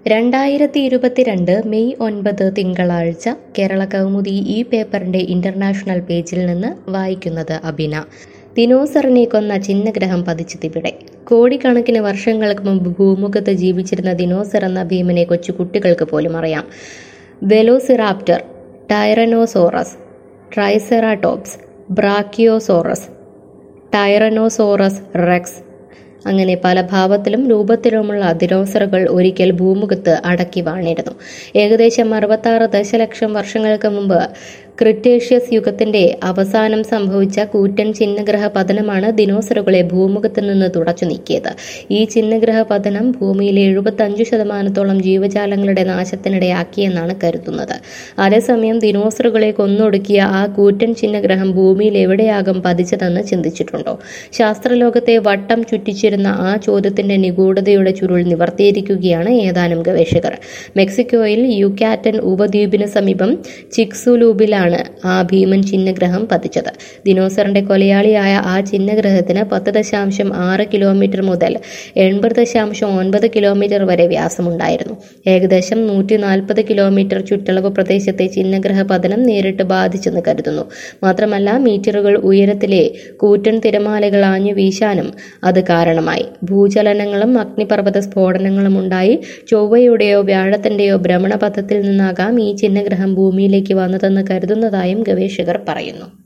2022 May 9 തിങ്കളാഴ്ച കേരള കൗമുദി ഈ പേപ്പറിന്റെ ഇന്റർനാഷണൽ പേജിൽ നിന്ന് വായിക്കുന്നത് അബിന. ദിനോസറിനെ കൊന്ന ചിഹ്നഗ്രഹം പതിച്ചതിവിടെ. കോടിക്കണക്കിന് വർഷങ്ങൾക്ക് മുമ്പ് ഭൂമുഖത്ത് ജീവിച്ചിരുന്ന ദിനോസർ എന്ന ഭീമനെ കൊച്ചു കുട്ടികൾക്ക് പോലും അറിയാം. Velociraptor, tyrannosaurus, triceratops, brachiosaurus, tyrannosaurus rex അങ്ങനെ പല ഭാവത്തിലും രൂപത്തിലുമുള്ള ദിനോസറുകൾ ഒരിക്കൽ ഭൂമുഖത്ത് അടക്കി വാണിരുന്നു. ഏകദേശം 66 ദശലക്ഷം വർഷങ്ങൾക്ക് മുമ്പ് ക്രിട്ടേഷ്യസ് യുഗത്തിന്റെ അവസാനം സംഭവിച്ച കൂറ്റൻ ചിഹ്നഗ്രഹ പതനമാണ് ദിനോസറുകളെ ഭൂമുഖത്ത് നിന്ന് തുടച്ചു നീക്കിയത്. ഈ ചിഹ്നഗ്രഹ പതനം ഭൂമിയിലെ 75% ജീവജാലങ്ങളുടെ നാശത്തിനിടയാക്കിയെന്നാണ് കരുതുന്നത്. അതേസമയം ദിനോസറുകളെ കൊന്നൊടുക്കിയ ആ കൂറ്റൻ ചിഹ്നഗ്രഹം ഭൂമിയിൽ എവിടെയാകും പതിച്ചതെന്ന് ചിന്തിച്ചിട്ടുണ്ടോ? ശാസ്ത്രലോകത്തെ വട്ടം ചുറ്റിച്ചിരുന്ന ആ ചോദ്യത്തിന്റെ നിഗൂഢതയുടെ ചുരുൾ നിവർത്തിയിരിക്കുകയാണ് ഏതാനും ഗവേഷകർ. മെക്സിക്കോയിൽ യുകാറ്റൻ ഉപദ്വീപിന് സമീപം ചിക്സുലൂബിലാണ് ആ ഭീമൻ ചിഹ്നഗ്രഹം പതിച്ചത്. ദിനോസറിന്റെ കൊലയാളിയായ ആ ചിഹ്നഗ്രഹത്തിന് 10.6 കിലോമീറ്റർ മുതൽ 80.9 കിലോമീറ്റർ വരെ വ്യാസമുണ്ടായിരുന്നു. ഏകദേശം 140 കിലോമീറ്റർ ചുറ്റളവ് പ്രദേശത്തെ ചിഹ്നഗ്രഹ പതനം നേരിട്ട് ബാധിച്ചെന്ന് കരുതുന്നു. മാത്രമല്ല, മീറ്ററുകൾ ഉയരത്തിലെ കൂറ്റൻ തിരമാലകൾ ആഞ്ഞു വീശാനും അത് കാരണമായി. ഭൂചലനങ്ങളും അഗ്നിപർവ്വത സ്ഫോടനങ്ങളും ഉണ്ടായി. ചൊവ്വയുടെയോ വ്യാഴത്തിന്റെയോ ഭ്രമണപഥത്തിൽ നിന്നാകാം ഈ ചിഹ്നഗ്രഹം ഭൂമിയിലേക്ക് വന്നതെന്ന് കരുതുന്നതായും ഗവേഷകർ പറയുന്നു.